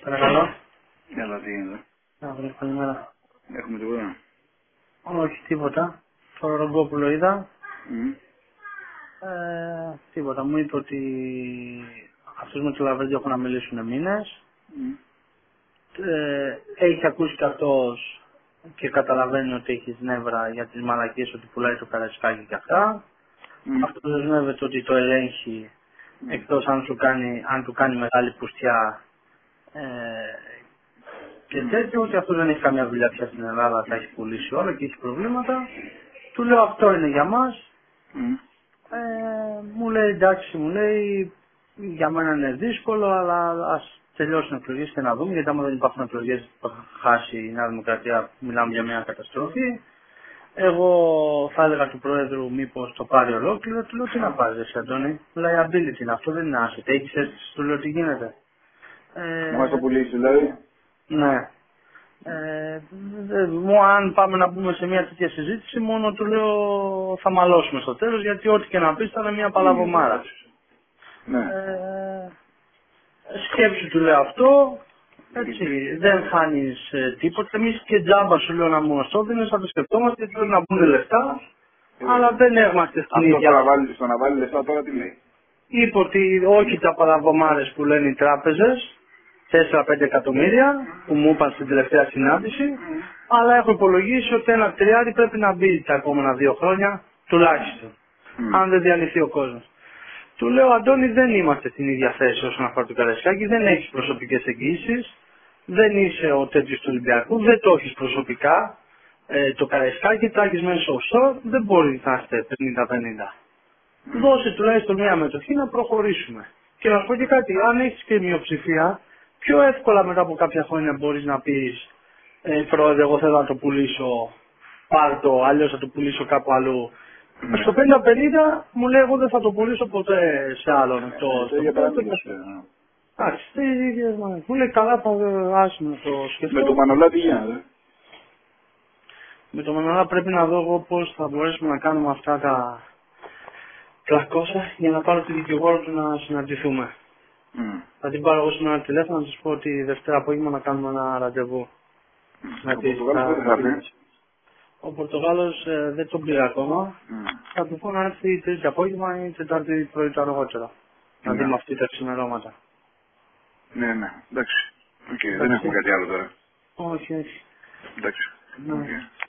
Παρακαλώ. Καλά, τι γίνεται. Καλημέρα. Έχουμε τίποτα. Όχι, τίποτα. Το Ρογκόπουλο είδα. Mm. Τίποτα. Μου είπε ότι αυτούς με το Λαβρέντιο έχουν να μιλήσουν μήνες. Mm. Έχει ακούσει και αυτός και καταλαβαίνει ότι έχει νεύρα για τις μαλακίες, ότι πουλάει το Καραϊσκάκι και αυτά. Mm. Αυτό δεσμεύεται ότι το ελέγχει, εκτός αν του κάνει μεγάλη πουστιά και τέτοιο, ότι αυτό δεν έχει καμία δουλειά πια στην Ελλάδα, τα έχει πουλήσει όλα και έχει προβλήματα. Του λέω αυτό είναι για μας. Mm. Μου λέει εντάξει, μου λέει για μένα είναι δύσκολο, αλλά ας τελειώσουν οι εκλογές και να δούμε, γιατί άμα δεν υπάρχουν εκλογές που θα χάσει η Νέα Δημοκρατία, μιλάμε για μια καταστροφή. Εγώ θα έλεγα του Πρόεδρου μήπως το πάρει ολόκληρο. Του λέω τι να πάρει εσύ Αντώνη, liability είναι αυτό, δεν είναι asset, έχεις αίσθηση, του λέω τι γίνεται. Να μας το πουλήσει δηλαδή. Ναι. Μου αν πάμε να μπούμε σε μια τέτοια συζήτηση, μόνο του λέω θα μαλώσουμε στο τέλος, γιατί ό,τι και να πεις θα είναι μια παλαβομάρα. Ναι. Σκέψου του λέω αυτό, έτσι, δεν χάνεις τίποτα. Εμείς και τζάμπα σου λέω να μου το δίνεις, θα το σκεφτόμαστε, γιατί πρέπει να μπουν λεφτά, αλλά δεν είμαστε στην Αυτό ίδια. στο να βάλει λεφτά τώρα τι λέει. Είπε ότι όχι τα παλαβομάρες που λένε οι τράπεζες, 4-5 εκατομμύρια που μου είπαν στην τελευταία συνάντηση, αλλά έχω υπολογίσει ότι ένα τριάρι πρέπει να μπει τα επόμενα 2 χρόνια τουλάχιστον, αν δεν διαλυθεί ο κόσμος. Του λέω Αντώνη, δεν είμαστε στην ίδια θέση όσον αφορά το Καραϊσκάκι, δεν έχεις προσωπικές εγγύησεις, δεν είσαι ο τέτοιος του Ολυμπιακού, δεν το έχεις προσωπικά, το Καραϊσκάκι τα έχεις μέσα στο offshore, δεν μπορεί να είστε 50-50. Δώσε τουλάχιστον μια μετοχή να προχωρήσουμε. Και να σου πω και κάτι, αν έχεις και μειοψηφία, πιο εύκολα μετά από κάποια χρόνια μπορείς να πεις Πρόεδρε, εγώ θέλω να το πουλήσω, πάρ' το, αλλιώς θα το πουλήσω κάπου αλλού. Στο 50-50 μου λέει εγώ δεν θα το πουλήσω ποτέ σε άλλον. Εντάξει, μου λέει καλά θα άσουμε να το σκεφτώ. Με το Μανολά τι γίνεται. Με το Μανολά πρέπει να δω εγώ πώς θα μπορέσουμε να κάνουμε αυτά τα 300 για να πάρω τη δικηγόρο του να συναντηθούμε. Θα την πάρω εγώ σήμερα τηλέφωνο να σας πω ότι Δευτέρα απόγευμα να κάνουμε ένα ραντεβού. Ο Πορτογάλος δεν τον πήρε ακόμα. Θα του πω να έρθει Τρίτη απόγευμα ή Τετάρτη πρωί το αργότερο. Να δούμε αυτή τα ξημερώματα. Ναι, ναι, εντάξει. Δεν έχουμε κάτι άλλο τώρα. Όχι, όχι. Εντάξει.